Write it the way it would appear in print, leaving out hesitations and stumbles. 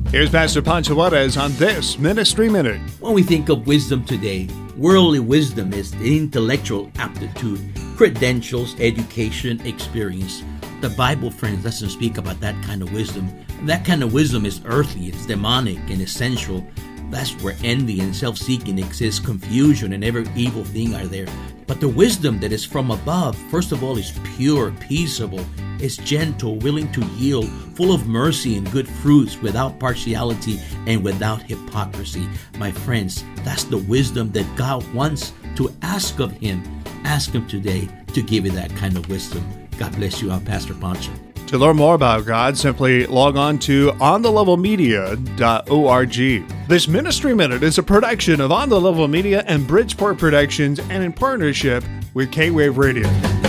Here's Pastor Pancho Juarez on this Ministry Minute. When we think of wisdom today, worldly wisdom is the intellectual aptitude, credentials, education, experience. The Bible, friends, doesn't speak about that kind of wisdom. That kind of wisdom is earthly, it's demonic and essential. That's where envy and self-seeking exists, confusion and every evil thing are there. But the wisdom that is from above, first of all, is pure, peaceable, is gentle, willing to yield, full of mercy and good fruits, without partiality and without hypocrisy. My friends, that's the wisdom that God wants to ask of Him. Ask Him today to give you that kind of wisdom. God bless you. I'm Pastor Pancho. To learn more about God, simply log on to onthelevelmedia.org. This Ministry Minute is a production of On the Level Media and Bridgeport Productions, and in partnership with K-Wave Radio.